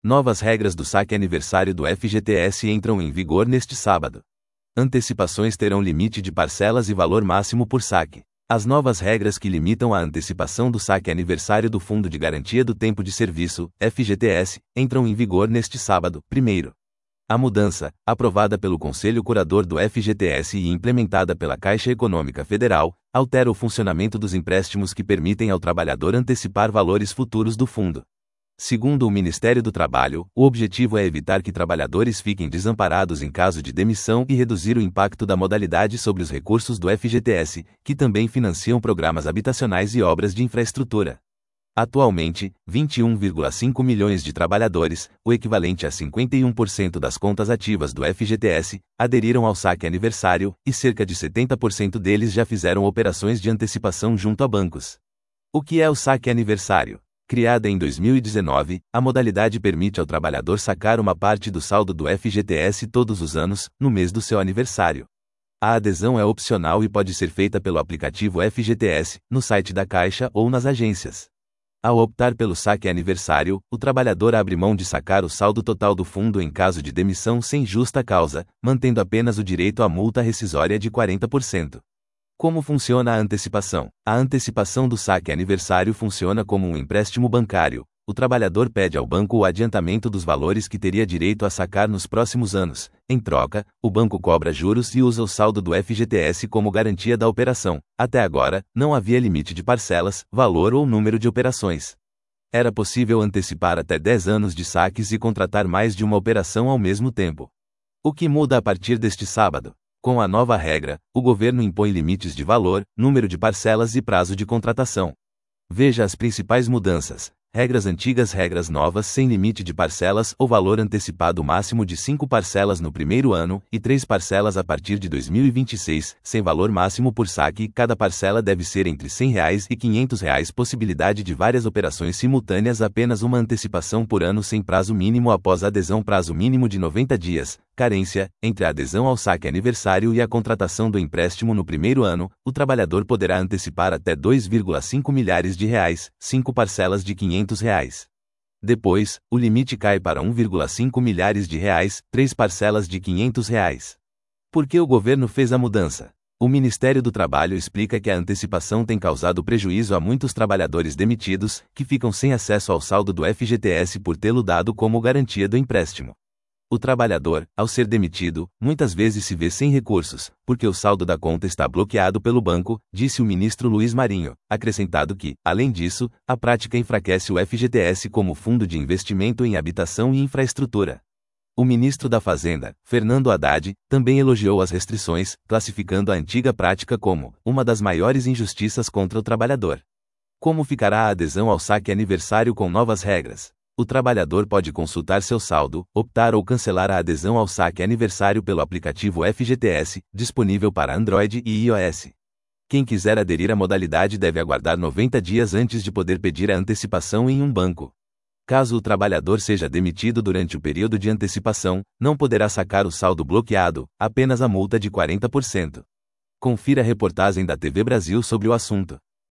Novas regras do saque aniversário do FGTS entram em vigor neste sábado. Antecipações terão limite de parcelas e valor máximo por saque. As novas regras que limitam a antecipação do saque aniversário do Fundo de Garantia do Tempo de Serviço, FGTS, entram em vigor neste sábado, 1º. A mudança, aprovada pelo Conselho Curador do FGTS e implementada pela Caixa Econômica Federal, altera o funcionamento dos empréstimos que permitem ao trabalhador antecipar valores futuros do fundo. Segundo o Ministério do Trabalho, o objetivo é evitar que trabalhadores fiquem desamparados em caso de demissão e reduzir o impacto da modalidade sobre os recursos do FGTS, que também financiam programas habitacionais e obras de infraestrutura. Atualmente, 21,5 milhões de trabalhadores, o equivalente a 51% das contas ativas do FGTS, aderiram ao saque aniversário, e cerca de 70% deles já fizeram operações de antecipação junto a bancos. O que é o saque aniversário? Criada em 2019, a modalidade permite ao trabalhador sacar uma parte do saldo do FGTS todos os anos, no mês do seu aniversário. A adesão é opcional e pode ser feita pelo aplicativo FGTS, no site da Caixa ou nas agências. Ao optar pelo saque aniversário, o trabalhador abre mão de sacar o saldo total do fundo em caso de demissão sem justa causa, mantendo apenas o direito à multa rescisória de 40%. Como funciona a antecipação? A antecipação do saque aniversário funciona como um empréstimo bancário. O trabalhador pede ao banco o adiantamento dos valores que teria direito a sacar nos próximos anos. Em troca, o banco cobra juros e usa o saldo do FGTS como garantia da operação. Até agora, não havia limite de parcelas, valor ou número de operações. Era possível antecipar até 10 anos de saques e contratar mais de uma operação ao mesmo tempo. O que muda a partir deste sábado? Com a nova regra, o governo impõe limites de valor, número de parcelas e prazo de contratação. Veja as principais mudanças. Regras antigas, regras novas sem limite de parcelas ou valor antecipado máximo de 5 parcelas no primeiro ano e 3 parcelas a partir de 2026, sem valor máximo por saque, cada parcela deve ser entre R$ 100 e R$ 500, possibilidade de várias operações simultâneas, apenas uma antecipação por ano sem prazo mínimo após adesão, prazo mínimo de 90 dias, carência, entre a adesão ao saque aniversário e a contratação do empréstimo no primeiro ano, o trabalhador poderá antecipar até R$ 2,5 milhares, 5 parcelas de R$ 500. Depois, o limite cai para R$ 1,5 milhares, 3 parcelas de R$ 500. Por que o governo fez a mudança? O Ministério do Trabalho explica que a antecipação tem causado prejuízo a muitos trabalhadores demitidos, que ficam sem acesso ao saldo do FGTS por tê-lo dado como garantia do empréstimo. O trabalhador, ao ser demitido, muitas vezes se vê sem recursos, porque o saldo da conta está bloqueado pelo banco, disse o ministro Luiz Marinho, acrescentado que, além disso, a prática enfraquece o FGTS como fundo de investimento em habitação e infraestrutura. O ministro da Fazenda, Fernando Haddad, também elogiou as restrições, classificando a antiga prática como uma das maiores injustiças contra o trabalhador. Como ficará a adesão ao saque aniversário com novas regras? O trabalhador pode consultar seu saldo, optar ou cancelar a adesão ao saque aniversário pelo aplicativo FGTS, disponível para Android e iOS. Quem quiser aderir à modalidade deve aguardar 90 dias antes de poder pedir a antecipação em um banco. Caso o trabalhador seja demitido durante o período de antecipação, não poderá sacar o saldo bloqueado, apenas a multa de 40%. Confira a reportagem da TV Brasil sobre o assunto.